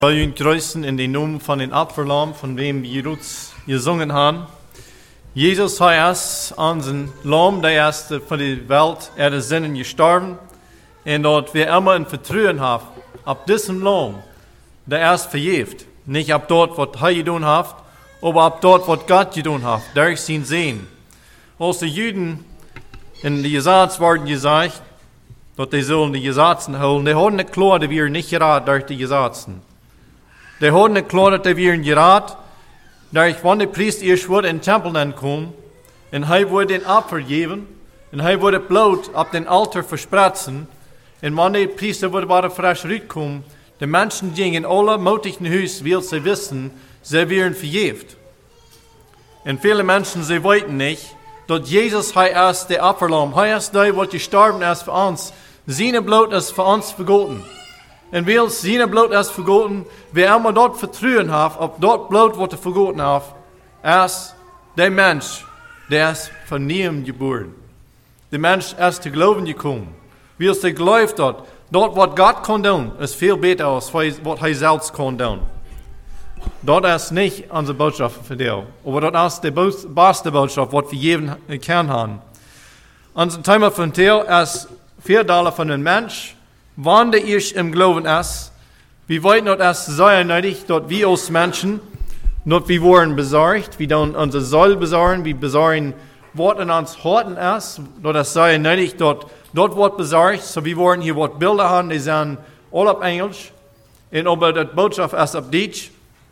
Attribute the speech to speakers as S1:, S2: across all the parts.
S1: Ich will ihn grüßen in den Namen von den Opferlamm, von wem wir uns gesungen haben. Jesus heißt unseren Lamm, der erste von der Welt, ist Sinnen gestorben. Und dort wir immer ein Vertrauen haben, ab diesem Lamm, der erst verjäft. Nicht ab dort, was er getan hat, aber ab dort, was Gott getan hat, durch sein Sehen. Als die Juden in die Gesetz worden gesagt, dass die sollen die Gesetzen holen, die haben nicht klar, dass wir nicht geraten durch die Gesetzen. Die haben nicht klar, dass wir geraten, durch wenn der Priester erst wurde in den Tempel ankommen, und er wurde den Opfer geben, und er wurde Blut auf den Altar verspritzen, und wenn der Priester wurde wieder frisch rauskommen, die Menschen gingen alle möglichen Hüs, weil sie wissen, sie werden verjäft. Und viele Menschen, sie wollten nicht, dass Jesus heißt der Opferlamm, heißt der, was gestorben ist für uns. Seine Blut ist für uns vergoten. Und weil seine Blut ist vergoten, wer immer dort Vertrauen hat, ob dort Blut, was vergoten hat, ist der Mensch, der ist von neuem geboren. Der Mensch ist zu glauben gekommen. Weil es glaubt dort, was Gott kann tun, ist viel besser als was er selbst kann tun. Dort ist nicht unsere Botschaft für dich, aber dort ist die beste Botschaft, was wir jeden haben. Unser Thema von dir ist $4 von einem Mensch, wann der ich im Glauben ist. Wir wollen dort erst sehr nötig, dort wir als Menschen, dort wir wurden besorgt, wir dann unsere Seele besorgen, wir besorgen, was in uns Horten ist, dort ist sehr nötig, dort wird besorgt, so wir wollen hier was Bilder haben, die sind alle auf Englisch, und aber die Botschaft ist auf Deutsch.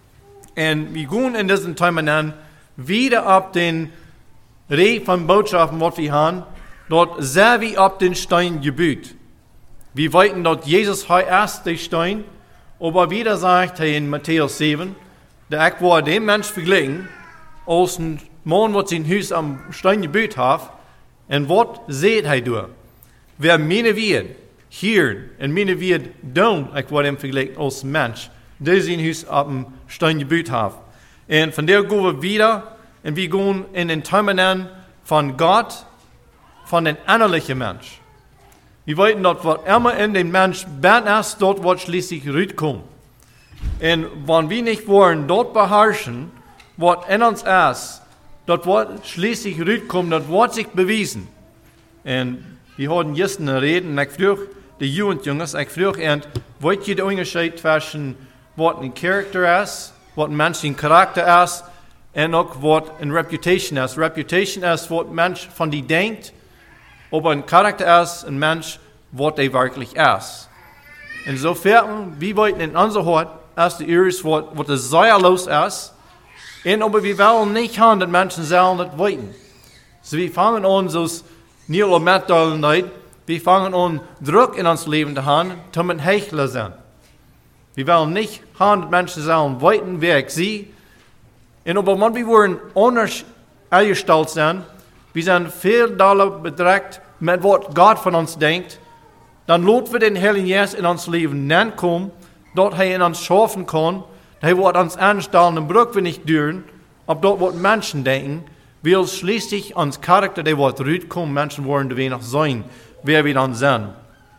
S1: Und wir gehen in diesem Thema dann wieder ab den Rede von Botschaften, was wir haben, dort sehr wie ab den Stein gebüht. Wir wollten dort Jesus erst den Stein, aber wieder sagt er in Matthäus 7, der ich war dem Mensch verglichen, als ein Mann, was sein Haus am Stein gebüht hat, und was seht er durch? Wer meine wird, hier, und meine wird tun, ich war dem verglichen als Mensch, der sein Haus am Stein gebüht hat. Und von der gehen wir wieder, und wir gehen in den Terminen von Gott, von den innerlichen Mensch. Wir wollten dort, was immer in dem Mensch bin, ist dort, was schließlich rauskommt. Und wenn wir nicht wollen, dort beherrschen, was in uns ist, dort, was schließlich rauskommt, dort wird sich bewiesen. Und wir hatten jetzt eine Rede, und ich frage die Jugendjungs, ich frage, und wollt ihr den Unterschied zwischen, was ein Charakter ist, was ein Mensch ein Charakter ist, und auch was eine Reputation ist. Reputation ist, was ein Mensch von dir denkt, aber ein Charakter ist ein Mensch, was er wirklich ist. Insofern, wir wollten in unser Hort erst die Iris, was das säuerlos ist, und aber wir wollen nicht haben, dass Menschen sollen das wollten. So wir fangen an, so nicht mit wir fangen an, Druck in uns Leben zu haben, damit Hechler sind. Wir wollen nicht haben, dass Menschen sollen wollten, wer ich sie. Und aber wenn wir wollen anders eingestellt sein, wir sind $4 bedreckt mit was Gott von uns denkt, dann lassen wir den Heiligen Geist in uns Leben kommen, dort er in uns schaffen kann, er wird uns anstellen, und brauchen wir nicht düren, ob dort was Menschen denken, weil schließlich uns Charakter, der wird rauskommen, Menschen wollen wenig sein, wer wir dann sind.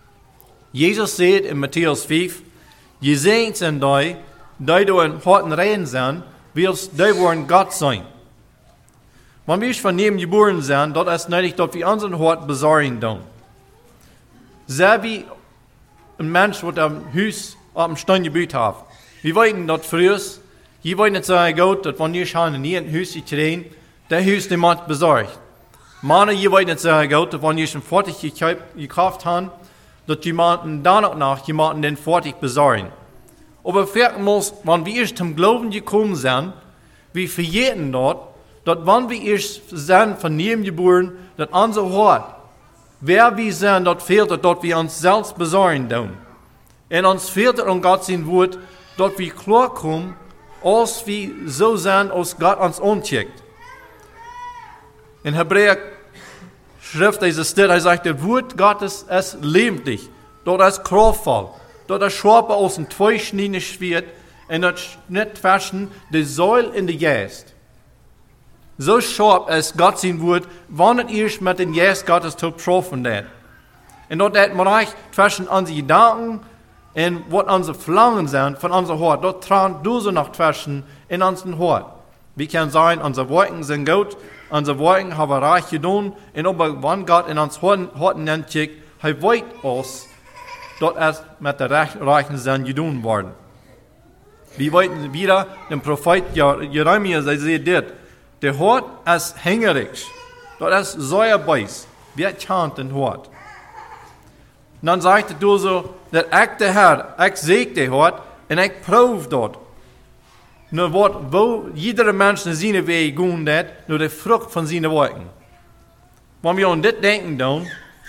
S1: Jesus sagt in Matthäus 5, gesegnet sind die du in harten Reden sind, weil die wollen Gott sein. Wenn wir von neben geboren sind, dort ist nötig, dass wir unseren Hort besorgen tun. Sehr wie ein Mensch, der am Haus auf dem Stein gebüht hat. Wir wollten dort früher, wir wollten nicht sagen, Gott, dass wenn wir schon nie ein Haus drehen, der Haus dem Mann besorgt. Manche, wir wollten nicht sagen, Gott, dass wenn wir schon fertig gekauft haben, dass jemanden danach jemanden den fertig besorgen. Aber viertens, wenn wir erst zum Glauben gekommen sind, wir verjäten dort, dass wenn wir erst sind von neben geboren, dass unser Hort, wer wir sind, dort fehlt, dass wir uns selbst besorgen tun. Und uns fehlt an Gott sein Wort, dass wir klar kommen, als wir so sind, als Gott uns ancheckt. In Hebräer Schrift ist es steht, er sagt, das Wort Gottes ist lebendig, dort ist kraftvoll, dort ist schärfer als ein zweischneidiges Schwert, und dort nicht zwischen die Säule in die Geist. So scharf ist Gott sein Wort, wann es erst mit dem Geist Gottes zu getroffen wird. Und dort hat man zwischen unsere Gedanken Und was unsere Verlangen sind von unserem Hort, dort tragen Dose noch zwischen in unserem Hort. Wir können sagen, unsere Worten sind gut, unsere Worten haben reich getan, und aber wenn Gott in uns Horten nennt, er weiß uns, dort erst mit der reichen sind getan worden. Wir wollten wieder den Prophet Jeremia, der sagt, der Hort ist hängerig, dort ist Säuerbeiß, wer kennt den Hort? Und dann sagte du so, dass ich der Herr, ich sehe den Hort, und ich prüfe dort. Nur wo jeder Mensch in seine Wege gehen hat, nur die Frucht von seinen Worten. Wenn wir an das denken, dann,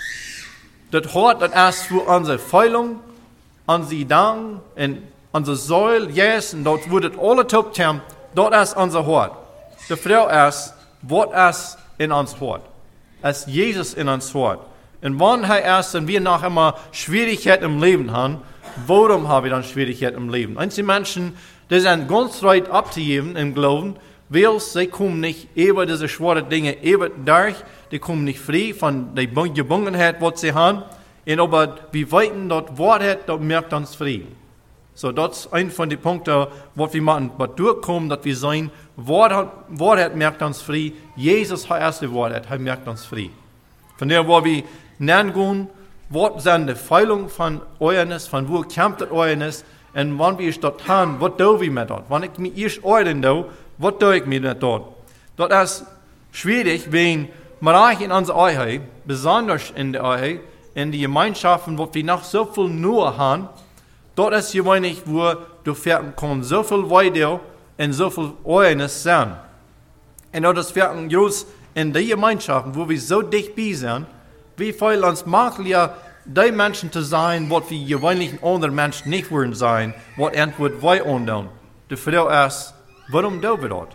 S1: das Hort, das ist für unsere Feilung, unsere Dank, und unsere Säule, yes, und dort wird alle top haben, dort ist unser Hort. Die Frage ist, was ist in uns Hort? Ist Jesus in uns Hort? Und wenn er erst und wir noch immer Schwierigkeiten im Leben haben, warum haben wir dann Schwierigkeiten im Leben? Einige Menschen, die sind ganz bereit abzugeben im Glauben, weil sie kommen nicht über diese schweren Dinge über durch, die kommen nicht frei von der Gebungenheit, was sie haben. Und aber wir weiten dort Wahrheit, dort merkt uns frei. So, das ist ein von den Punkten, was wir machen, was durchkommen, dass wir sein, Wahrheit merkt uns frei. Jesus hat erst die Wahrheit, er merkt uns frei. Von der, wo wir nennen, was sind die Feilungen von Euernis, von wo kämpft das Euernis, und wenn wir dort haben, was tun wir mit dort? Wenn ich mir erst euren tue, was tue ich mir mit dort? Das ist schwierig, wenn wir in unserer Einheit, besonders in der Einheit, in die Gemeinschaften, wo wir noch so viel nur haben, dort ist hier wenig, wo du fährten kannst, so viel weiter und so viel Euernis sein. Und dort ist fährten groß in die Gemeinschaften, wo wir so dicht bei sind, wie viel uns macht ja, die Menschen zu sein, was wir gewöhnlich anderen Menschen nicht wollen sein, was entweder wir tun. Die Frage ist, warum tun wir dort?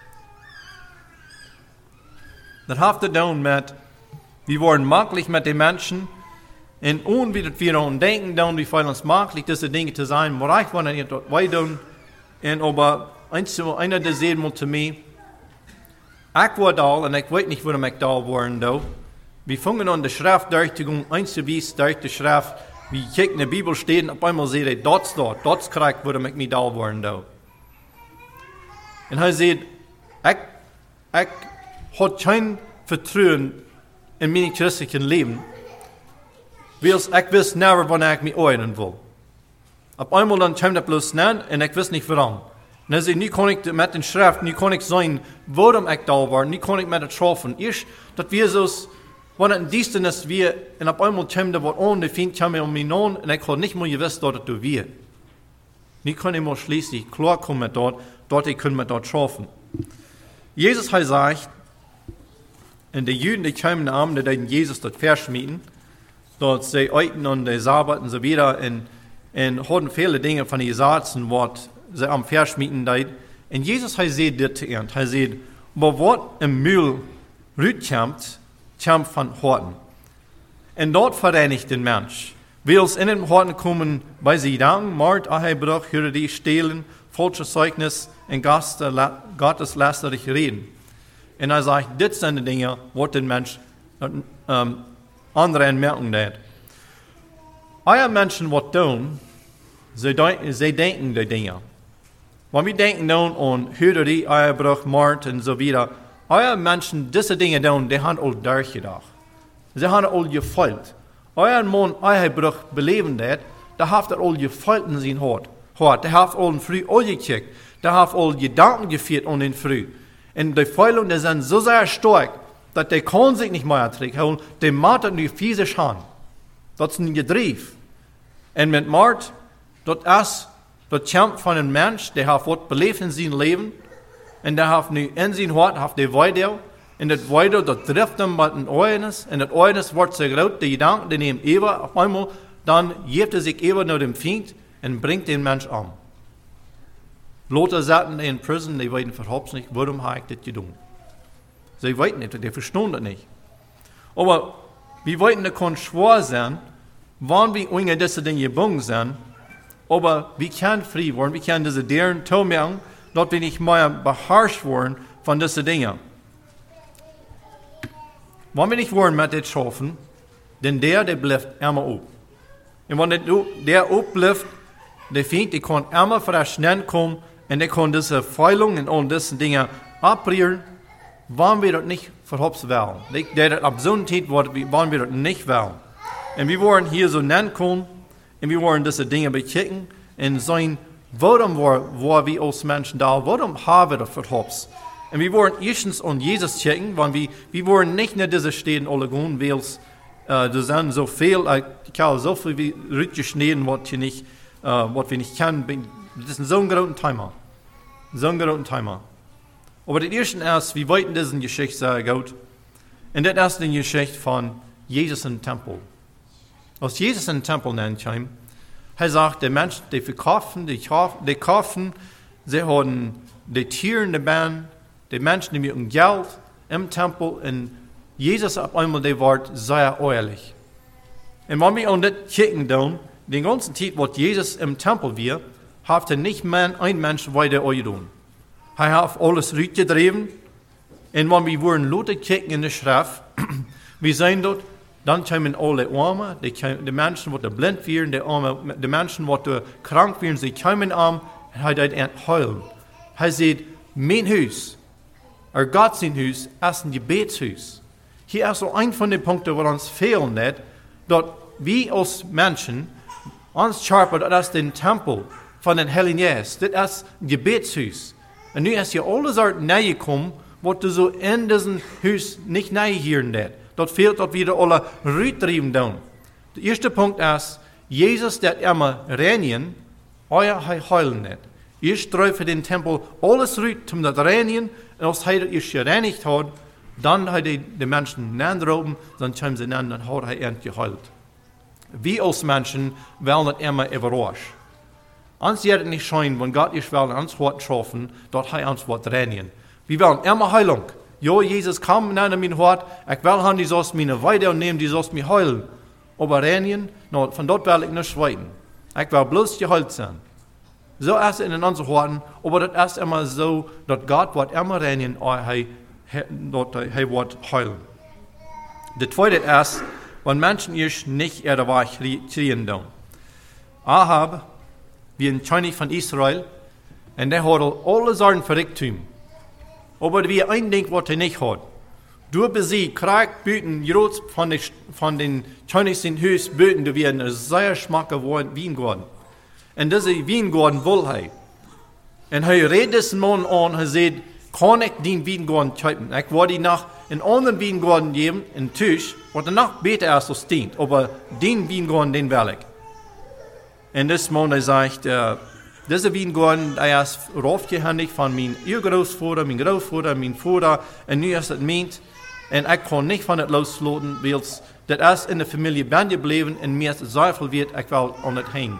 S1: Das hat zu tun mit, wir wollen möglich mit den Menschen, und unwidert wir uns denken, wie viel uns möglich diese Dinge zu sein, was ich wollte nicht dort wir tun. Und aber einer, der sagt mal zu mir, ich war da, und ich weiß nicht, warum ich da war. Wir fangen an, die Schrift durchzugehen, einzuwies durch die Schrift, wie ich in der Bibel steht, und auf einmal sehe ich, dort kriegt, warum ich mich da war. Und er sagt, ich habe kein Vertrauen in mein christlichen Leben, weil ich weiß nicht, wann ich mich äußern will. Auf einmal dann kommt er bloß nicht, und ich weiß nicht warum. Und er sagt, nu kann ich mit den Schriften, nu kann ich sagen, warum ich da war, nu kann ich mit der Trafen. Erst, dass wir so, wenn es ein Diensten ist, wir, und auf einmal kommt er was an, der Feind kommt um mich an, und ich habe nicht mal gewusst, dass du wir. Nu kann ich mal schließlich klarkommen mit dort ich kann mit dort trafen. Jesus hat gesagt, und die Juden, die kommen am Abend, die Jesus dort verschmieden, dort sie euten und die Sabbat und so wieder, und hatten viele Dinge von den Gesetzen, was sie am verschmieden deit. Und Jesus hat gesagt, das zu ihnen. Er sagt, aber was im Mühl rütkommt, kommt von Horten. Und dort vereinigt den Mensch. Weil es in den Horten kommen, bei sie Gedanken, Mord, Ehebruch, Hürde, Stehlen, falsches Zeugnis und gotteslästerlich Reden. Und er sagt, das sind die Dinge, was den Mensch andere merken hat. Alle Menschen, was tun, sie denken die Dinge. Wenn wir denken an Hürde, Ehebruch, Mord und so wieder, alle Menschen, diese Dinge tun, die haben all durchgedacht. Sie haben all gefolgt. Euer Mann Ehebruch beleben hat, der hat all gefolgt in sein Hort. Der hat all früh angekickt. Der hat all Gedanken geführt an den früh. Und die Fehlungen, die sind so sehr stark, dass der kann sich nicht mehr ertragen. Der macht nur physisch an. Das ist ein Gedrieb. Und mit Mord, das kommt von einem Mensch, der hat was belebt in seinem Leben. Und der hat nu in sein Hort, hat der Weidel. Und das Weidel, das trifft ihm mit dem Eines. Und das Eines wird so groß, die Gedanken, die nehmen über. Auf einmal, dann gibt er sich über nach dem Feind und bringt den Mensch um. Leute saßen in Prison, die wissen überhaupt nicht, warum habe ich das getan. Sie wissen nicht, die verstehen das nicht. Aber wir wissen, das kann schwer sein, wenn wir unter diese Dinge gebunden sind. Aber wir können frei werden, wir können diese Dinge tun, dass wir nicht mehr beherrscht werden von diesen Dingen. Wenn wir nicht wollen mit dem schaffen, denn der bleibt immer auf. En wanneer der opblijft, de vindt, die kon immer verschnellen komen en die kon deze feilungen en deze dingen abrieren, wanneer we dat niet verhops wel. Dat op zo'n tijd wanneer we dat niet wel. En we worden hier zo nankomen en we worden deze dingen bekijken en zijn, waarom waar we als mensen daar, waarom hebben we dat verhops? En we worden eerstens aan Jezus checken, want we worden niet naar deze steden alle gaan, wils er zijn zoveel, ik kan zoveel uitgesneden wat we niet kennen. Het is zo'n grote thema. Zo'n grote thema. Aber das erste ist, wir weten diese Geschichte sehr gut. Und das ist die Geschichte von Jesus im Tempel. Als Jesus in den Tempel kam, er sagt, die Menschen, die verkaufen, die kaufen, sie haben die Tiere in der Bahn, die Menschen, die mit Geld im Tempel, und Jesus auf einmal, der wird sehr ehrlich. Und wenn wir an das kicken, den ganzen Zeit, was Jesus im Tempel war, hat er nicht ein Mensch weiter tun. Er hat alles durchgedreven. Und wenn wir wollen Leute kicken in der Schrift, wir sehen dort, dann kommen alle Arme, die Menschen, die blind werden, die Menschen, die krank werden, sie kommen an, und er hat heulen. Er sagt, mein Haus, Gott sein Haus, ist ein Gebetshaus. Hier ist so ein von den Punkten, wo uns fehlen nicht, dass wir als Menschen, uns schaffen, das ist der Tempel von den Heiligen Geist, das ist ein Gebetshaus. Und nu ist hier alles nahe gekommen, was du so in diesem Haus nicht nahe hier nicht. Dort fehlt dort wieder alle Rüttrieben down. Der erste Punkt ist, Jesus, der immer reinigen, euer heulen nicht. Ihr streift für den Tempel alles rüt, um das reinigen, und als er es gereinigt hat, dann hat er die Menschen nanroben, dann kommen sie nan, dann hat er endlich geheult. Wir als Menschen wollen das immer überraschen. Uns wird es nicht scheinen, wenn Gott ist will, uns wird treffen, dort er uns wird reinigen. Wir wollen immer Heilung. Jo, Jesus, komm in mein Hort, ich will haben die sollst meine Weide und nehmen, die sollst mich heulen. Aber reinigen, no, von dort will ich nicht schweigen. Ich will bloß geheilt sein. So ist es in unseren Horten, aber das ist immer so, dass Gott wird immer reinigen, dort er wird heulen. Der zweite ist, wenn Menschen erst nicht erwacht kriegen. Ahab, wie ein König von Israel, und der hat alle Sorgen Verrichtum. Aber wie ein Ding, was er nicht hat. Du besiegst, Krieg, Büten, Jrots von den Königs in Hüs, Büten, du wirst ein sehr schmackhaft Weingarten. Und diese Weingarten will er. Und er redet diesen Mann an, er sagt, kann ich den Weingarten kaufen? Ich werde ihn nach einen anderen Weingarten geben, einen Tisch, und danach besser erst als dient. Aber den Weingarten, den will ich. Und das Mann, er sagt, diese Weingarten, der ist raufgehändigt von meinem Urgroßvater, mein Großvater, mein Vater, und nu ist es meint, und ich kann nicht von das loslassen, weil das ist in der Familie bei geblieben, und mir ist sehr viel wert, ich will an das hängen.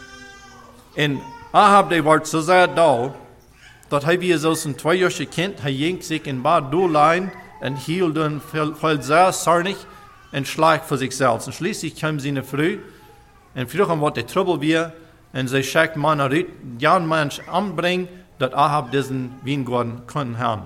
S1: Und Ahab, der war so sehr da, dass er wie so ein 2-jähriges Kind, er ging sich in Bad Dolein und hielt dann voll sehr zornig und schlag für sich selbst. Und schließlich kam seine Frau, und früher was der Trouble war, und sie schickt Mann aus, ja Mensch anbringen, dass Ahab diesen Weingarten können haben.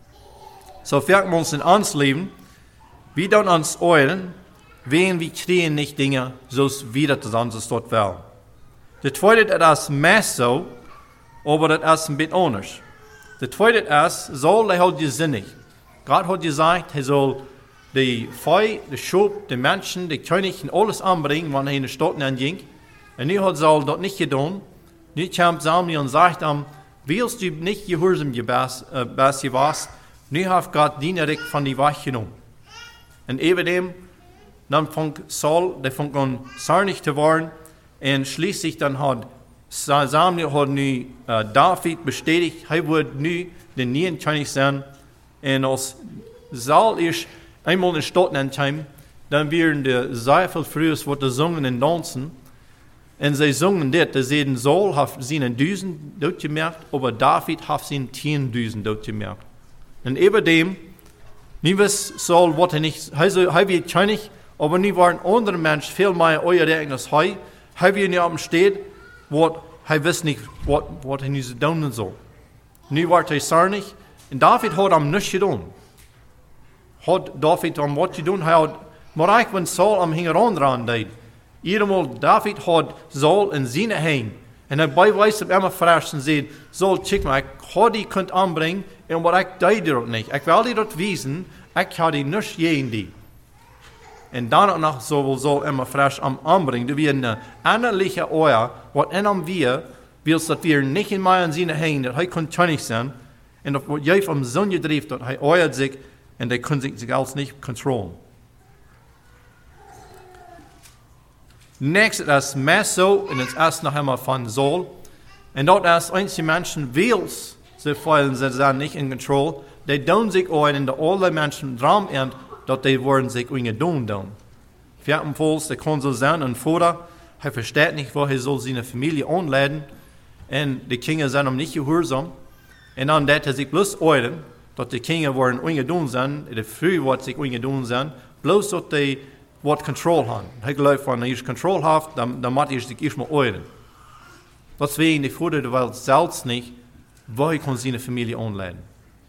S1: So fährt wir uns in uns leben, wir dann uns eulen, wen wir kriegen nicht Dinge, so wie das sonst dort wäre. Der zweite ist mehr so, aber das ist ein bisschen anders. Der zweite ist, soll er halt sinnig. Gott hat gesagt, er soll die Feu, die Schub, die Menschen, die König und alles anbringen, wenn er in die Stadt ging. Und nu hat Saul das nicht getan. Nu kam Samuel und sagt ihm, willst du nicht gehorsam gewesen, nu hat Gott dienerig von die Wacht genommen. Und eben dem, dann fing Saul, der fing an zornig zu werden, und schließlich dann hat Samuel David bestätigt, er wird nu den neuen König sein. Und als Saul ist einmal in der Stadt ankam, dann werden die sehr viel frühes, was die singen und tanzen. Und sie singen das, dass sie Saul hat seinen 1000 dort gemerkt, aber David hat seinen 10.000 dort gemerkt. Und eben dem, nie was Saul wollte nicht, er wird König, aber nie war ein anderer Mensch viel mehr euer als er wird nicht auf dem Steht, wo er weiß nicht, was er nicht tun soll. Nu war er zornig, und David hat ihm nichts getan. Hat David ihm was getan? Er hat, maar wenn Saul am Hingeran dran deed, Eenmaal David had Saul in zijn hand. En hij wijst hem immer frisch en zegt, Saul, check maar, ik had die kunt aanbrengen, en wat ik deed dat niet. Ik wil die dat wezen, ik had die niet tegen die. En daarna nog Saul immer frisch aanbrengen. Dat we een innerlijke oor, wat in hem weer, wil dat we niet in mij in zijn hand, dat hij kan tuinig zijn, en dat wat jij van zonde drijft, dat hij oort zich, en hij kan zich als niet controleren. Next is Meso, en het is nog einmal van Saul. En dat is einige mensen wils, ze voelen ze zijn niet in control. Die doen zich ooit in de alle mensen droom en dat die worden zich dingen doen. Viertenvolgens, die kan zo zijn, een vader, hij versteht niet waar hij zal zijn familie aanleiden. En de kinderen zijn hem niet gehoorzaam. En dan dat hij zich bloos ooiten, dat de kinderen worden dingen zijn, de vrouw wordt zich dingen doen zijn, bloos dat die wat control hebben. Hij gelooft van, als je control hebt, dan moet je zich eerst maar ooiten. Deswegen, de vader wil zelfs niet, waar hij kan zijn familie aanleiden.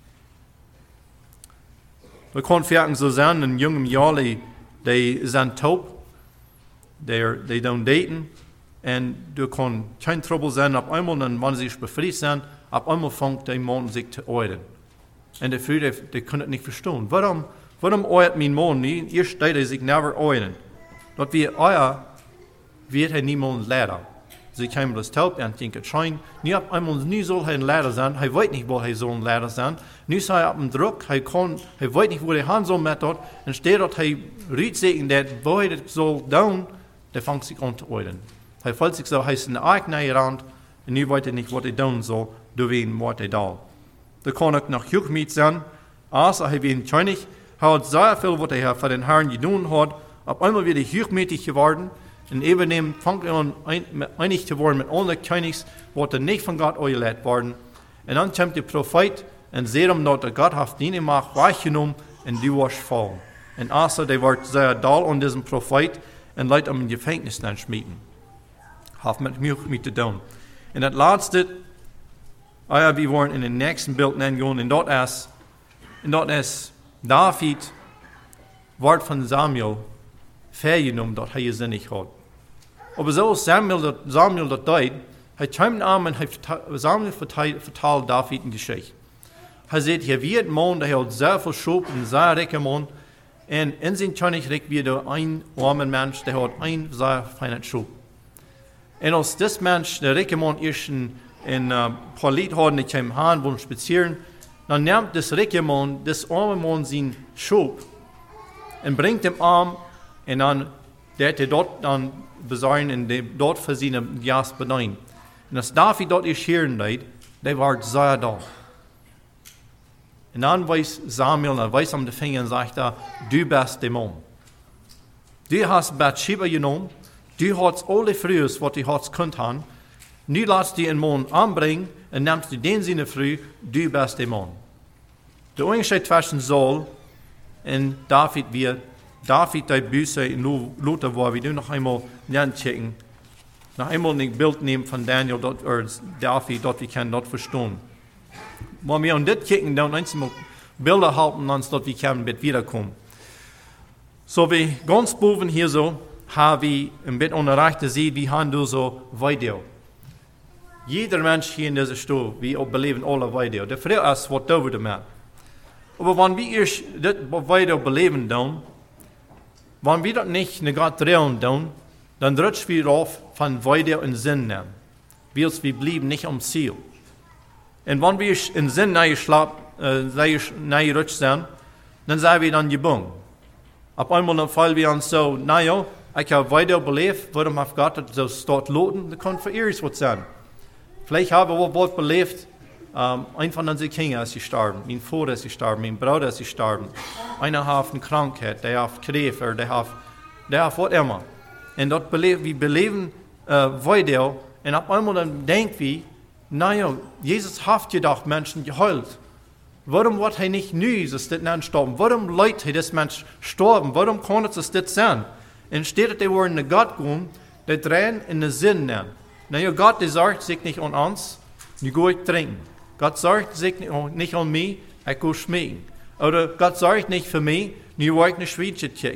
S1: We kunnen vaak zo zijn, een jonge jongen, die zijn taub, die doen daten, en er kan geen trouble zijn, op eenmaal, dan wanneer ze zich bevrijd zijn, op eenmaal vangt die man zich te ooiten. En de vrouw, die kan het niet verstaan. Waarom ooit mijn man niet? Eerst deed hij zich never ooiten. Dat we weet hij niemand leren. Ze komen dus taub en denken, schijn, nu zal hij een leider zijn, hij weet niet waar hij zal een leider zijn. Nu is hij op een druk, hij weet niet waar hij gaan zal met dat. En steeds dat hij riet zeggen dat waar hij het zal doen, dan vangt zich aan te ooiten. Hij voelt zich zo, hij is in de eigen rand, en nu weet hij niet wat hij doen zal, door wie wat hij doet. Dan kan ook nog jeugd zijn, als hij weer tjeinig, hij had zeer veel wat hij voor den Herrn gedaan had, op einmal weer jeugdmätig geworden, en eveneens vangt hij aan einig te worden met alle Königs, wat er niet van God uitgeleid worden. En dan komt de profeet en zegt hem dat God heeft die macht weggenomen en die was vallen. En Asa, die wordt zeer dal aan deze profeet en leidt hem in gevangenis dan schmieden. Heeft met mij te doen. En het laatste, we worden in het nächste beeld nemen, en dat is David wordt van Samuel vergenomen dat hij je zin niet had. Aber zo Samuel dat deed, hij kwam aan en Samuel vertelt David een geschichte. Hij zegt, je weet man, hij had zeer veel schuld en zeer rijke man. En in zijn koninkrijk weer een arme mens, die had een zeer fijne schuld. En als dit mens, de rijke man, eerst een paar lied had en die kwam aan, wilde spazieren, dan neemt deze rijke man, deze arme man zijn schuld en brengt hem aan en dan deed hij dat dan bezorgen en dat voor zijn jas bedien. En als David dat is hier deed, die werd zeer dal. En dan wijst Samuel, en wijst hem de vinger en zegt hij, du bist de man. Du hast Bathsheba genomen, du hast alle vrouwen wat du hast kunt hebben, nu laat je een man aanbrengen en neemt je den zijn vrouw, du bist de man. De onderscheid tussen Saul en David weer, David die Büse in Luther waar we nu nog eenmaal checken, nog eenmaal een beeld nemen van Daniel, David, dat we kunnen dat verstaan. Maar we aan dit kijken, dan eenmaal beelden helpen ons, dat we kunnen met wiederkomen. So we ganz boven hier zo, hebben we een beetje onderrecht te zien, we gaan dus zo video. Jeder mens hier in deze stoel, we beleven alle video. De vraag is, wat doen we ermee? Maar wanneer we eerst dit video beleven doen, wanneer we dat niet naar God drehen doen, dan rutschen we af van video in zin nemen. Wils we blijven niet om ziel. En wanneer we in zin naar je rutsch zijn, dan zijn we dan gebung. Op eenmaal dan vallen we aan zo, nou ja, ik heb video beleefd, waarom heeft God het zo staat loten, dat kan voor eerst wat zijn. Vielleicht hebben we wat beleefd, een van onze kinderen is gestorben, mijn vader is gestorben, mijn broeder is gestorben. Einer heeft een krankheid, die heeft kreeft, die heeft wat immer. En dat we beleven video, en op eenmaal dan denken we, nou ja, Jezus heeft gedacht, mensen gehuild. Waarom wordt hij niet nu, is dit niet sterben? Waarom leidt hij deze mens sterben? Waarom kan het dit zijn? En steeds dat hij worden naar God gaan, die drehen in de zin nemen. Nou ja, God die zorgt zich niet aan ons, nu ga ik drinken. God zorgt zich niet aan mij, ik ga schmecken. Oder God zorgt niet voor mij, nu ga ik naar Schweiz checken.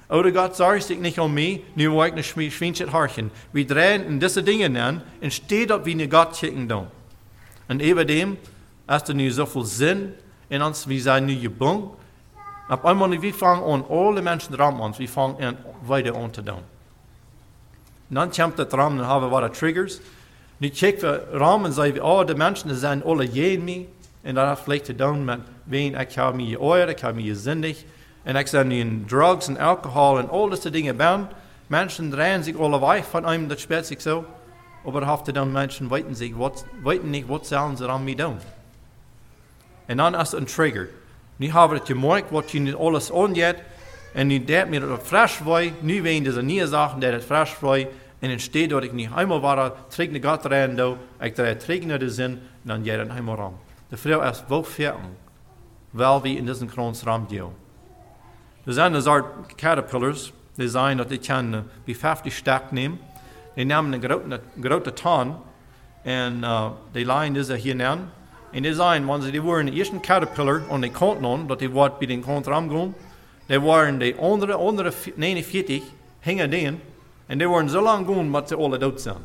S1: Oder Gott sorgt sich nicht um mich, nu will ich nicht schwinchen harchen. Wir drehen in diese Dinge an, und steht ob wie eine Gott schicken tun. Und über dem, hast du nu so viel Sinn in uns, wir sind nu gebunden. Auf einmal, wir fangen an, alle Menschen rum uns, wir fangen an, weiter an zu tun. Und dann kommt der Raum, dann haben wir Triggers. Nu checken wir Raum und sagen, oh, die Menschen sind alle gegen mich. Und das hat vielleicht zu tun mit, wen ich habe mich geirrt, ich habe mich gesündigt. Und ich sage in Drugs und Alkohol und all diese Dinge bauen. Menschen drehen sich alle weg von einem, das spielt sich so. Aber hafte dann Menschen weiten nicht, was sollen sie an mir tun. Und dann ist ein Trigger. Nu habe ich gemerkt, was ich nicht alles angeht. Und nu deed mir das frisch war. Nu wegen diese neue Sachen, die das frisch war. Und dann steht dort, ich nicht einmal war, trägt eine Gott rein, ich trägt nicht den Sinn, und dann geht er einmal ran. Die Frau ist wo fertig, weil wir in diesen Kronzraum gehen. Das sind eine Art Caterpillars, die sagen, dass die können wie 50 Stück nehmen. Die nehmen eine große Ton und die legen diese hier an. Und die sagen, wenn sie die waren die ersten Caterpillar und die konnten an, dass die Wort bei den Kronzraum gehen, die waren die andere 49 hängen denen. Und die waren so lange gehen, dass sie alle tot sind.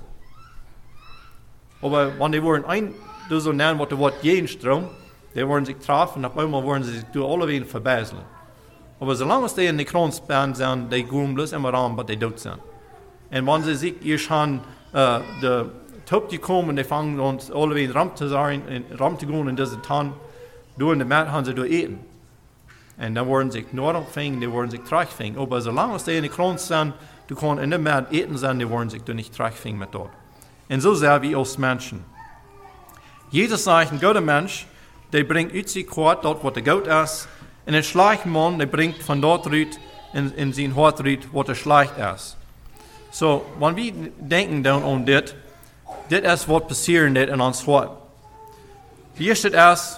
S1: Aber wenn die waren so nennen, was das Wort Genstrom, die waren sich treffen und auf einmal waren sie sich durch alle Wegen verbessern. Aber solange sie in die Kronsbahn sind, die gehen bloß immer ran, bis die tot sind. Und wenn sie sich hier schon der Top kommen, die fangen uns alle Wegen ran zu gehen in diese Tann, durch den Markt haben sie durch eten. Und dann waren sie nur fingen, die waren sich trachfingen. Aber solange sie in die Krons sind, du kannst in dem Markt eten sein, die waren sich nicht trachfingen mit dort. Und so sehr wie als Menschen. Jesus sagt, ein guter Mensch, der bringt aus sich dort, was der gut ist, und ein schlechter Mann, der bringt von dort rüt in sein Hort rüt, was der schlecht ist. So, wenn wir denken dann an das ist, was passieren in uns Hort. Die erste ist,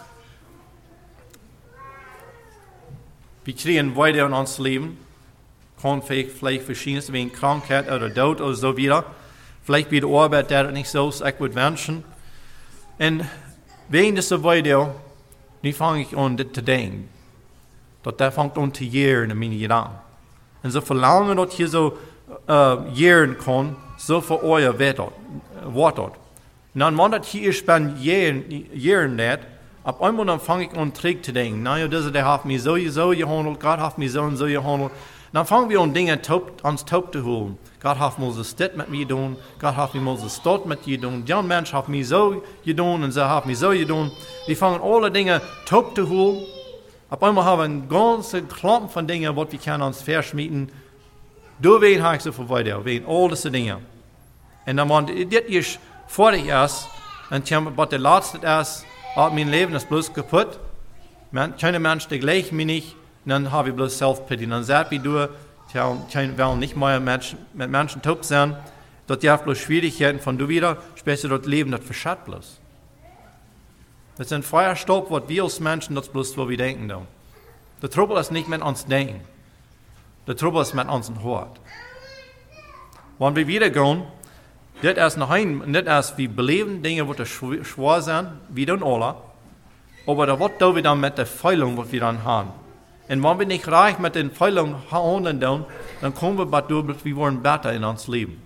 S1: wir kriegen weiter in uns Leben, kann vielleicht verschiedenes wegen Krankheit oder Tod oder so wieder. Vielleicht bei der Arbeit, der nicht so ist, ich würde wünschen. Und wegen dieser weiter, nu fange ich an, das zu denken. Das fängt an zu jähren in meine Gedanken. Und so verlangen, dass hier so jähren kann, so für euer Wort dort. Und dann, wenn das hier ist, wenn jähren nicht, ab einmal dann fange ich an, Trick zu denken. Naja, der hat mich so gehandelt, Gott hat mich so und so gehandelt. Dann fangen wir an, Dinge ans Taub zu holen. Gott hat mir das mit mir getan, Gott hat mir das dort mit mir getan, der Mensch hat mich so getan und sie hat mich so getan. Wir fangen alle Dinge taub zu holen. Auf einmal haben wir einen ganzen Klumpen von Dingen, was wir uns verschmieden. Du wen habe ich so viel weiter, wegen all diese Dinge. Und dann, wenn das ist fertig ist, dann kommt, was der letzte ist, mein Leben ist bloß kaputt. Keine Mensch, der gleicht mich nicht. Dann habe ich bloß Self-Pity. Dann sagt ich durch, ich will nicht mehr mit Menschen taub sein. Dort gibt bloß Schwierigkeiten von du wieder, später dort Leben, das verschatt bloß. Das ist ein Feuerstaub, was wir als Menschen, das bloß, wo wir denken. Da. Der Trouble ist nicht mit uns denken. Der Trouble ist mit uns Hort. Wenn wir wieder gehen, das ist noch nicht erst wie beleben Dinge, die schwer sind, wie dann alle. Aber da wird da wieder mit der Feilung, was wir dann haben. Und wenn wir nicht reich mit den Feilungen handeln, dann kommen wir durch, wir wollen besser in uns Leben.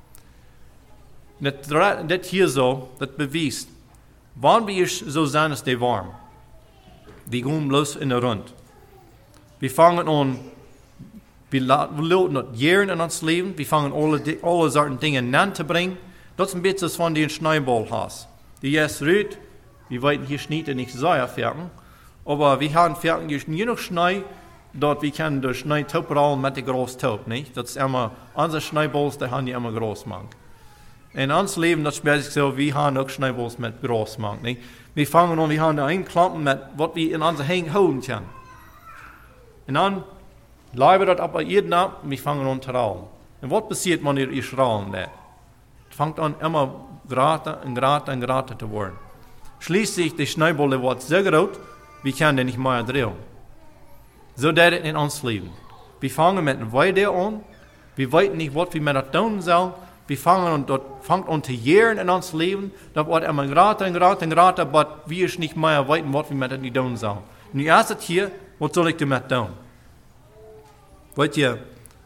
S1: Das hier so, das beweist, wenn wir so sind, als die warm, wir gehen bloß in der Rund. Wir fangen an, wir lassen das Jähren in uns Leben, wir fangen alle solchen Dinge anzubringen. Das ist ein bisschen, von den Schneeball hast. Die jetzt rührt, wir wollen hier Schnitte nicht sehr fertig. Aber wir haben fertig genug Schnee, dort wir können durch Schnee taub rollen mit der großen Taub, nicht? Das ist immer, unsere Schneeballs, die haben die immer groß gemacht. In uns Leben, das spielt sich so, wir haben auch Schneeballs mit groß gemacht, nicht? Wir fangen an, wir haben da einen Klumpen mit, was wir in unser Hängen holen können. Und dann leiben wir das aber jeden ab und wir fangen an zu rollen. Und was passiert, wenn ihr rollen lässt? Es fängt an, immer grater und grater und grater zu werden. Schließlich, die Schneeball wird so groß, wir können den nicht mehr drehen. So ist es in uns Leben. Wir fangen mit einem Weide an. Wir wissen nicht, was wir mit das tun sollen. Wir fangen an zu jähren in uns Leben. Das wird immer grater und grater und grater, aber wir nicht mehr wissen, was wir mit das tun sollen. Und die erste hier, was soll ich damit tun? Weißt ihr,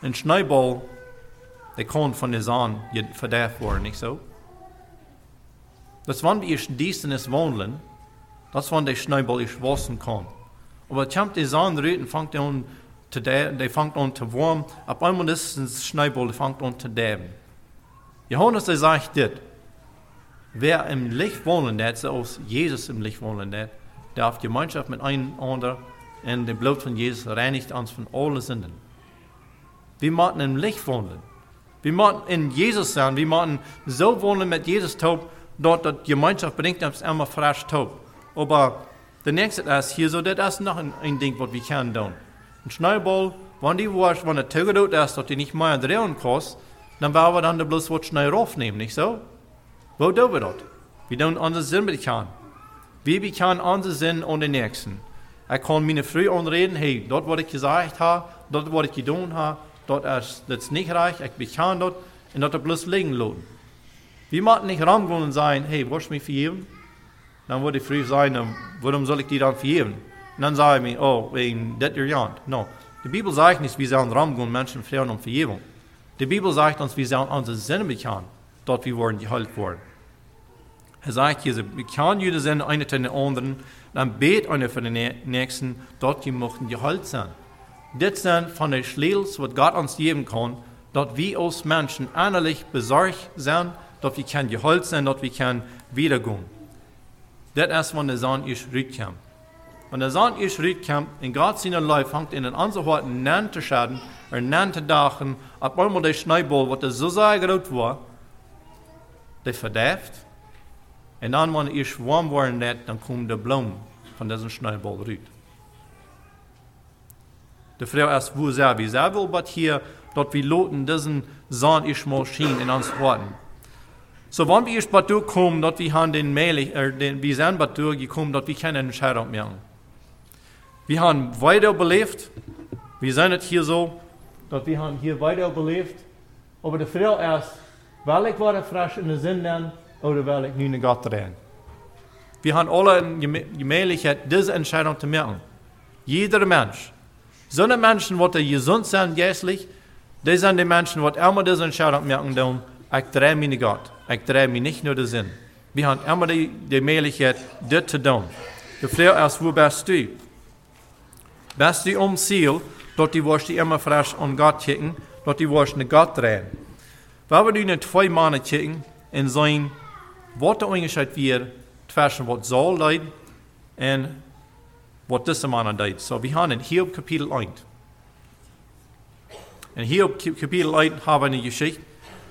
S1: ein Schneeball, der kann von der Sonne verderbt worden, nicht so? Das wann wir Dienstnis wohnen, das wann der Schneeball ich wassen kann. Aber kommt die Sonne rein, fängt an zu warm, ab einmal ist ein Schneeball, der fängt an zu derben. Johannes, der sagt das, wer im Licht wohnen wird, so aus Jesus im Licht wohnen wird, darf Gemeinschaft mit einem anderen und dem Blut von Jesus reinigt uns von allen Sünden. Wir müssen im Licht wohnen. Wir müssen in Jesus sein. Wir müssen so wohnen mit Jesus taub, dort die Gemeinschaft bringt uns immer frisch taub. Aber der nächste ist hier so, das ist noch ein Ding, was wir können tun. Ein Schneeball, wenn der Tüger ist, dass die nicht mehr drehen kannst, dann werden wir dann bloß was schnell raufnehmen, nicht so? Wo tun wir das? Wir tun unseren Sinn bekennen. Wir können unseren Sinn und den Nächsten. Ich kann meine Frau anreden, hey, dort, was ich gesagt habe, dort, was ich getan habe, dort ist das nicht reich, ich bekenne dort und dort bloß liegen lassen. Wir müssen nicht rangehen und sagen, hey, willst du mich vergeben? Dann würde ich früh sagen, warum soll ich die dann vergeben? Und dann sage ich mir, oh, wegen das ihr Jahn. No. Die Bibel sagt nicht, wir sollen rangehen und Menschen fragen um Vergebung. Die Bibel sagt uns, wir sollen unsere Sinne bekennen, dort wir wollen geheilt worden. Er sagt hier, wir kennen jede Sinne eine zu den anderen, dann bet einer für den Nächsten, dort die möchten geheilt sein. Das sind von den Schlüssel, was Gott uns geben kann, dort wir als Menschen innerlich besorgt sind, dort wir können geheilt sein, dort wir können wiedergehen. Das ist, wenn der Sohn ist rauskommt. Wenn der Sohn ist rauskommt, in Gott seiner Leib fängt in den anderen Worten zu schaden, zu dachen, ab einmal der Schneeball, was so sehr groß war, der verderbt. Und dann, wenn es warm worden wird, dann kommt der Blumen von diesem Schneeball raus. Die Frau ist, wo sehr wie sehr will, aber hier, dort wir loten diesen Sohn ist mal schien in uns Worten. So, wenn wir jetzt kommen, dort wir haben wir sind gekommen, dort wir keine Entscheidung mehr haben. Wir haben weiter überlebt. Wir sind nicht hier so, dass wir haben hier weiter überlebt. Aber die Frau ist, weil ich war frisch in den Sinn lernen, oder weil ich nun in Gott reden. Wir haben alle die Möglichkeit, diese Entscheidung zu machen. Jeder Mensch. So eine Menschen, die gesund sind, geistlich, die sind die Menschen, die immer diese Entscheidung machen, ich drehe mich nicht Gott. Ich drehe mich nicht nur den Sinn. Wir haben immer die Möglichkeit, das zu tun. Die Frau ist, wo bist du? Bist du um Ziel, dort die wirst du immer frisch an Gott kicken, dort die wirst du Gott drehen. Wenn wir nun 2 Männer kicken, und sagen, was der Unterschied wird zwischen was Saul leid und was dieser Mann leid. So, wir haben in Hiob Kapitel 1. In Hiob Kapitel 1 haben wir eine Geschichte,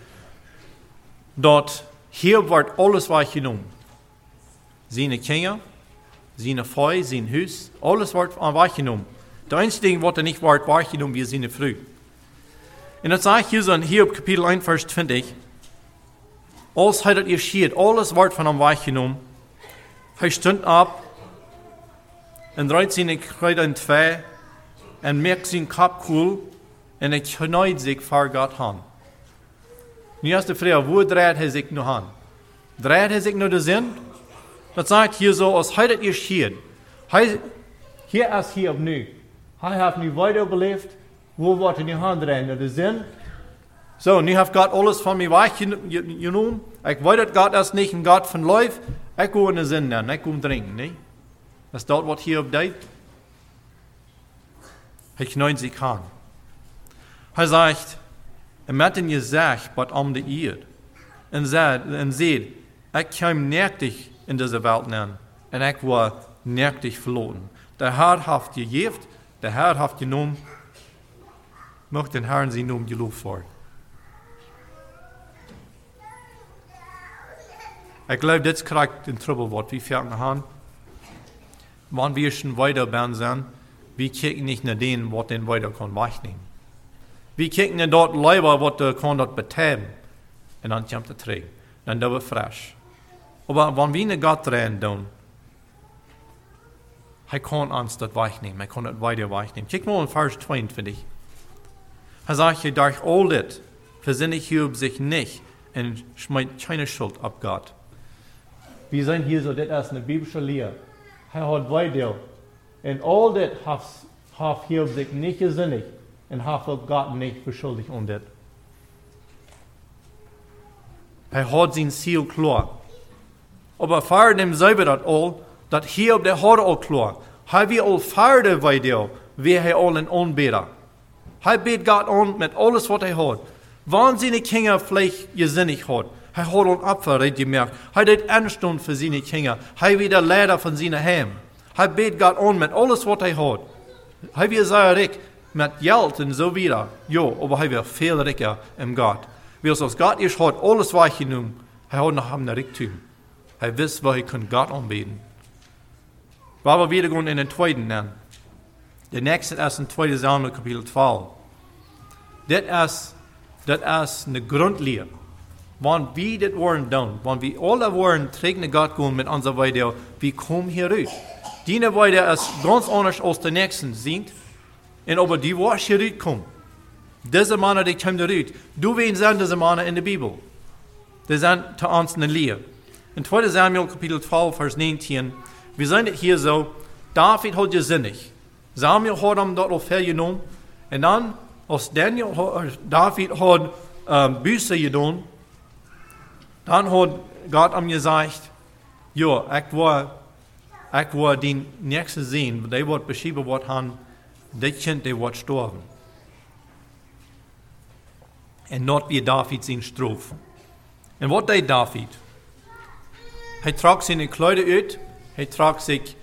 S1: dort Hiob wird alles weggenommen. Seine Kinder, seine Frau, sein Haus, alles wird weggenommen. Das einzige, was nicht wird weggenommen, wird seine Frau. Und das sagt hier so in Hiob Kapitel 1, Vers 20, als hij dat geschieht, alles wordt van hem weggenommen. Hij stond op en draait zijn kruid in 2 en maakt zijn kop koel en hij kniet zich voor God aan. Nu is de vraag, wo draait hij zich nu aan? Draait hij zich naar de zin? Dat zegt hier zo, als hij dat geschieht. Hier is hij opnieuw. Hij heeft nu weiter beleefd. Wo wordt hij nu aan draaien? Naar de zin? So, nu heeft Gott alles von mir weggenommen. Ich weiß, dass Gott ist nicht ein Gott von Läuf. Ich gehe in den Sinn lernen, ich gehe trinken. Ne? Das ist dort, was hier steht. Er knallt sich an. Er sagt, met in gesagt, was die Eerd. Und sieht, ich kam nerdig in diese Welt nennen. Und ich war nerdig verloren. Der Herr hat gegeben, der Herr hat genommen. Möchte den Herrn sie nun gelobt werden. Ich glaube, das kriegt den Trouble, was wir fangen haben. Wenn wir schon weiter sind, wir kicken nicht nach denen, was den weiter kann wegnehmen. Wir kicken nicht dort lieber, was der kann dort betreiben. Und dann kommt der Träg. Dann sind wir frisch. Aber wenn wir nicht Gott reden tun, er kann uns das wegnehmen. Er kann das weiter wegnehmen. Kick mal in Vers 22. Er sagt, durch all das versinnig Hiob sich nicht und schmeißt keine Schuld ab Gott. Wir sind hier so, das ist eine biblische Lehre. Er hat weiter. Und all das hat Hiob sich nicht gesinnt. und habe Gott nicht beschuldigt um das. Er hat sein Ziel klar. Aber vor dem selber das all, das hier auf der hat auch klar. Hij wil al verder bij jou, wie hij al een aanbidder. Hij bidt Gott an mit alles, was hij hat. Wann seine Kinder vielleicht gesinnig hat, hij hat ein Opfer gemerkt. Hij deed Anstand für seine Kinder. Hij wird der Lehrer von seinem Heim. Hij bidt Gott an mit alles, was hij hat. Hij will sehr reich mit Geld und so wieder. Ja, aber hij wird viel reicher im Gott. Wie als Gott ist, hat alles weggenommen. Hij hat noch am Reichtum. Hij wist, waar hij kon Gott anbeten. Waar we wieder gaan in den tweeden nennen. De nächste ist in 2. Samuel Kapitel 12. Das ist eine Grundlehre. Wenn wir das wollen tun, wenn wir alle wollen, trägen Gott gehen mit unserer Weide, wir kommen hier raus. Die Weide ist ganz anders als die nächsten sind. Und aber die was hier rauskommen. Diese Männer, die kommen raus. Du willst sagen, diese Männer in der Bibel. Die sind zu uns eine Lehre. In 2. Samuel Kapitel 12, Vers 19, wir sehen das hier so, David hat gesinnig. Samuel hat ihm dort auf genommen. Und dann, als David hat Büße getan, dann hat Gott ihm gesagt, ja, ich will den Nächsten sehen, der wird beschrieben wird haben, das Kind, der wird sterben. Und not wie David sein Strafe. Und was deed David? Hij trok seine Kleider uit, hij trok sich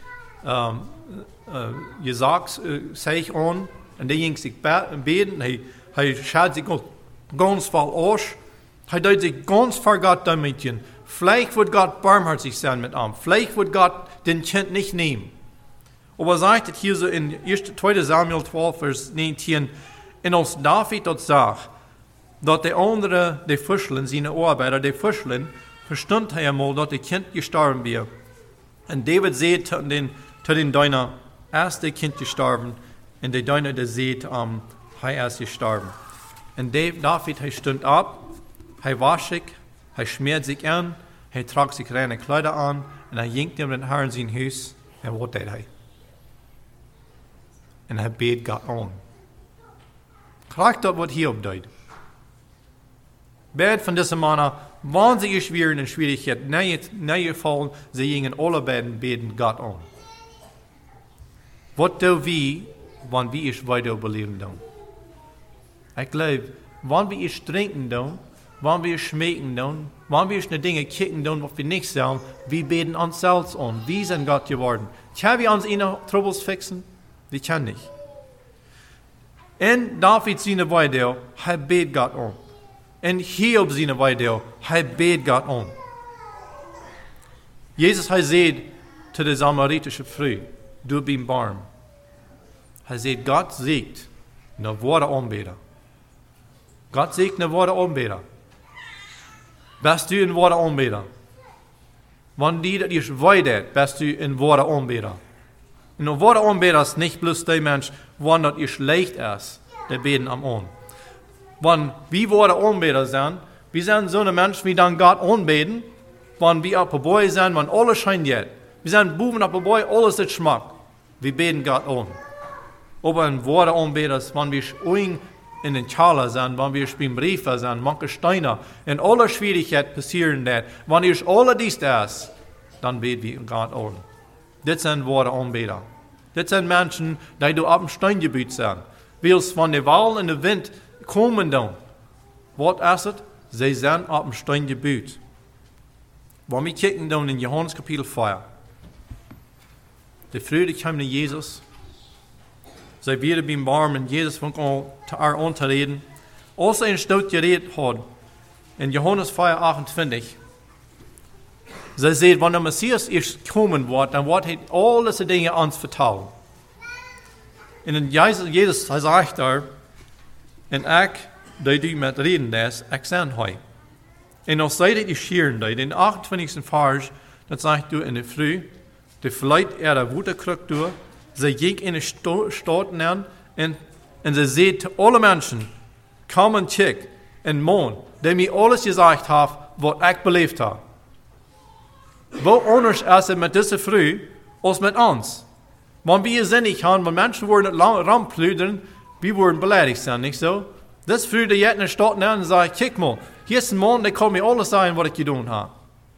S1: Zeug an, und er ging sich beten, hij schaut sich ganz voll aus, hij deed sich ganz vor Gott damit. Vielleicht wird Gott barmherzig sein mit ihm, vielleicht wird Gott den Kind nicht nehmen. Aber sagt es hier so in 2. Samuel 12, Vers 19, und als David das sagt, dass die anderen, die Fischlen, seine Arbeiter, die Fischlen, verstand hij einmal, dass das Kind gestorben wäre. Und David sagt zu den Deuner, erst das Kind gestorben, und der Deuner, der sagt, er ist gestorben. Und David, er stund ab, er wasch sich, er schmiert sich an, er trug sich reine Kleider an, und er ging dem den Herrn in sein Haus, und was tat er? Und er bet Gott an. Krijgt dat wat hier opduidt. Beide von diesen Männern, wahnsinnig schwer in Schwierigkeiten, neue Fallen, sie gingen alle beiden beten Gott an. Was tun wir, wenn wir es weiter überleben tun? Ich glaube, wenn wir es trinken tun, wenn wir es schmecken tun, wenn wir es eine Dinge kicken tun, was wir nicht sollen, wir beten uns selbst an. Wir sind Gott geworden. Können wir uns in Troubles fixen? Wir können nicht. Und David seine Weide, er bet Gott an. Und Hiob seine Weide, er bet Gott an. Jesus, er sagt zu der samaritische Frau, du bist barm. Er sagt, Gott siegt eine wahre Anbeter. Gott siegt eine wahre Anbeter. Bist du ein wahrer Anbeter? Wenn die das ist weidet, bist du ein wahrer Anbeter. Und ein wahrer Anbeter ist nicht bloß der Mensch, wenn das ihr schlecht ist, der beten am an. Wenn wir wahre Anbeter sind, wir sind so ein Mensch, wie dann Gott anbeten, wenn wir auf der Boy sind, wenn alles scheint jetzt. Wir sind Buben auf der Boy, alles ist Schmack. Wir beten Gott an. Aber ein wahrer Anbeter ist, wenn wir in den Keller sind, wenn wir beim Briefe sind, manche Steine, in alle Schwierigkeiten passieren das. Wenn ihr alle dies ist, dann beten wir Gott an. Das sind wahre Anbeter. Das sind Menschen, die du auf dem Steingebiet sind. Willst von der Wal und der Wind kommen dann. Was ist es? Sie sind auf dem Steingebiet. Wenn wir kicken dann in Johannes Kapitel 4. Die Früh, die kam zu Jesus. Sie wieder beim Barm und Jesus fängt an zu reden. Als er in Stout geredet hat, in Johannes 4, 28, sie sagt, wenn der Messias erst kommen wird, dann wird er all diese Dinge uns vertrauen. Und Jesus sagt da, und ich, die du mit reden lässt, ich sende heu. Und als sie das scheren, in den 28. Vers, das sagt du in der Früh, die vielleicht der Wut kriegt durch, sie ging in die Stadt an und sie sieht zu alle Menschen, komm und check und Mann, der mir alles gesagt hat, was ich belebt habe. Wo anders ist es mit dieser Früh als mit uns? Wenn wir sinnig haben, wenn Menschen wollen ramplüdern, Wir wurden beleidigt sein, nicht so? Das früher jetzt in der Stadt und sagt, kick mal, hier ist ein Mann, der kann mir alles sagen, was ich getan habe.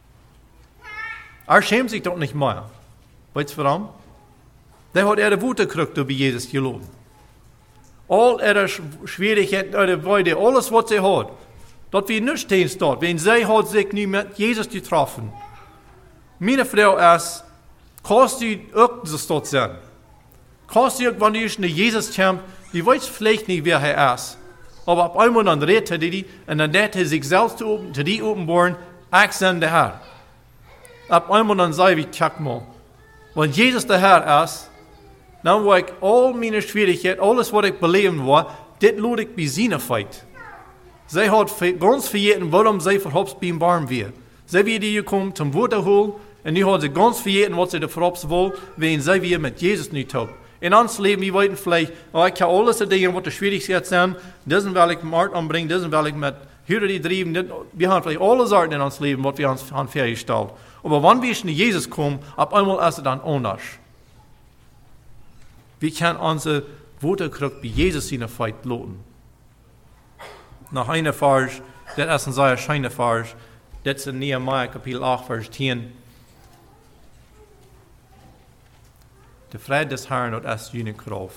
S1: Er schämt sich doch nicht mehr. Weißt du warum? Der hat die Wut gekriegt, über Jesus geloben. All ihre Schwierigkeiten, ihre Freude, alles, was sie hat, dort wir nicht stehen dort, wenn sie hat sich nicht mit Jesus getroffen. Meine Frau ist, kannst du auch so dort sein? Kannst du auch, wenn du in Jesus kommst, die weiß vielleicht nicht, wer er ist. Aber auf einmal dann redet er die, und dann lädt er sich selbst zu die offenbaren, ich bin der Herr. Auf einmal dann sei wie, guck mal, wenn Jesus der Herr ist, dann war ich all meine Schwierigkeiten, alles, was ich beleben war, das lud ich bei seiner Feit. Sie hat ganz vergessen, warum sie verhopst beim Barm wir. Sie wird hier gekommen zum Wasser holen, und die hat sie ganz vergessen, was sie da verhopst will, wenn sie wieder mit Jesus nicht haben. In ons Leben, wir wollten vielleicht, ich kann alles die Dinge, was die Schwierigkeiten sind, diesen will ich Markt anbringen, diesen will ich mit Hürde treiben, wir haben vielleicht alle Sorten in uns Leben, was wir uns haben festgestellt. Aber wenn wir in Jesus kommen, auf einmal ist es dann anders. Wir können unsere Worte bei Jesus in der Feit loten. Nach einer Vers, das ist ein sehr schöner Vers, das ist in Nehemiah Kapitel 8, Vers 10. Der Friede des Herrn hat erst jene Kraft.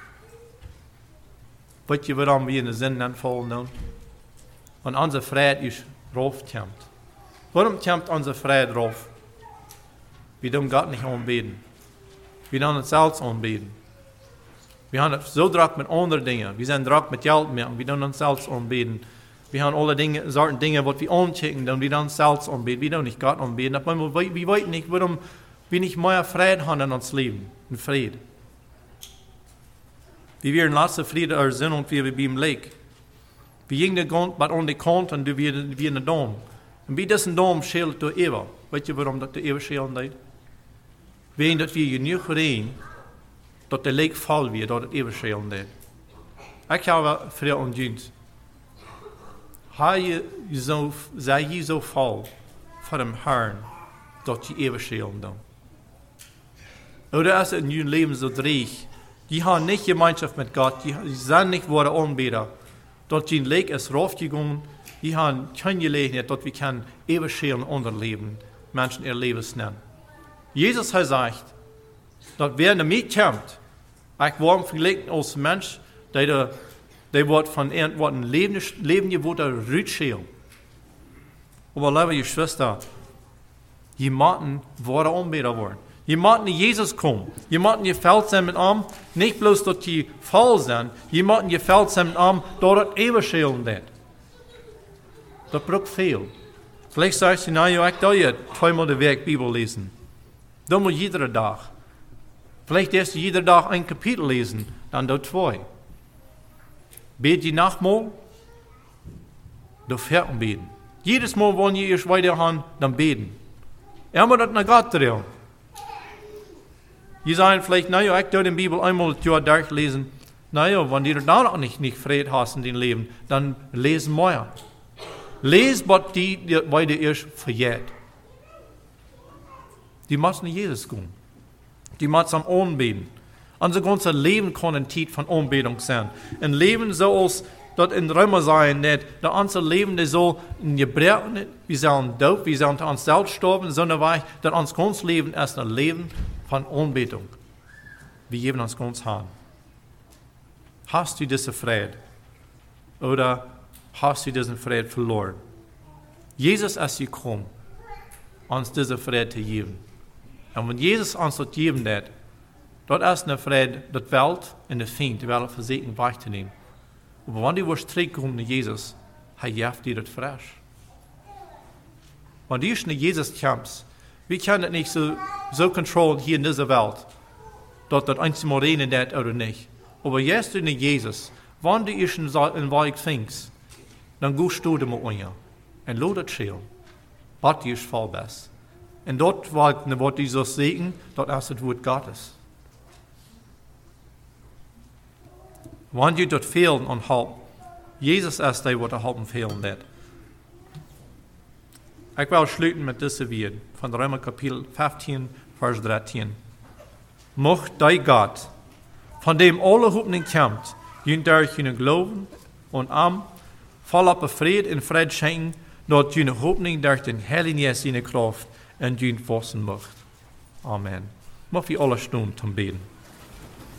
S1: Weißt du, warum wir in den Sinn anfallen? Und unser Friede ist raufkommt. Warum kommt unser Friede rauf? Wir dürfen Gott nicht anbeten. Wir dürfen uns selbst anbeten. Wir haben so Druck mit anderen Dingen. Wir sind Druck mit Geld mehr. Wir dürfen uns selbst anbeten. Wir haben alle Sorten Dinge, die wir anchecken, und wir dürfen uns selbst anbeten. Wir dürfen nicht Gott anbeten. Aber wir wissen nicht, warum wir nicht mehr Friede haben in uns Leben. In Friede. Wir werden lassen Friede ersinnen und wir beim Lake. Wir gehen mit an die Kant und wir in den Dom. Und wie diesen Dom schält durch Eva. Weißt du, warum das Eva schälen geht? Wegen, dass wir genug reden, dass der Lake voll wird, dass das Eva schälen geht. Ich habe früher und jüngst. Sei je so voll von dem Herrn, dass die Eva schälen dann. Oder ist es in ihrem Leben so dreig? Die haben nicht Gemeinschaft mit Gott, die sind nicht wahre Anbeter. Dort die Lake ist raufgegangen, die haben keine Gelegenheit, dass wir können ewig schälen unser Leben, Menschen ihr Leben nennen. Jesus hat gesagt, dass wer damit kommt, ich war verglichen als Mensch, der wird von irgendeinem Leben geworden, rütschälen. Aber liebe Geschwister, jemanden wahre Anbeter worden. Jemanden, die Jesus kommen. Jemanden, die gefällt sind mit ihm, nicht bloß, dass die voll sind. Jemanden, die gefällt sind mit ihm, dass das ewig schälen wird. Das braucht viel. Vielleicht sagst du, nein, ich darf ja zweimal die Weg Bibel lesen. Dann muss jeder Tag. Vielleicht erst jeder Tag ein Kapitel lesen, dann dort 2. Bet die Nachtmahl, dann fertig beten. Jedes Mal, wenn ihr euch weiter haben, dann beten. Immer das nach Gott drin. Die sagen vielleicht, naja, ich darf die Bibel einmal durchlesen. Naja, wenn du da noch nicht Frieden hast in deinem Leben, dann lesen mehr. Les, was die weiter erst verjährt. Die müssen Jesus gehen. Die müssen am Anbeten. Unser ganzes Leben kann ein Titel von Anbetung sein. Ein Leben so als dort in Römer sein, dass unser Leben das so in Gebrechen, wir sollen doof, wir sollen uns selbst sterben, sondern dass unser ganzes Leben ist ein Leben von Anbetung. Wir geben uns ganz Hand. Hast du diese Friede? Oder hast du diesen Friede verloren? Jesus ist gekommen, uns diese Friede zu geben. Und wenn Jesus uns das geben hat, dort ist eine Friede, die Welt und der Feind, die Welt versuchen wegzunehmen. Aber wenn du zurückkommst zu Jesus, hilft dir das frisch. Wenn du zu Jesus kommst, wir können das nicht so kontrollieren hier in dieser Welt, dass das einmal reinen wird oder nicht. Aber jetzt in Jesus, wenn du dich in Weg fängst, dann gehst du damit um. Und lass das schön. Was dir voll bist. Und dort wird Jesus sehen, dort ist das Wort Gottes. Wenn du dort fehlen und halt, Jesus ist der, der helfen fehlen wird. Ich will schließen mit diesem Wort von Römer Kapitel 15, Vers 13. Mocht dein Gott, von dem alle Hoffnung kommt, Jün durch jene Glauben und am voller Fried und Fried schenken, dort jene Hoffnung durch den Heiligen Geist in Kraft und jün fassen macht. Amen. Mag wir alle Stunden zum Beten.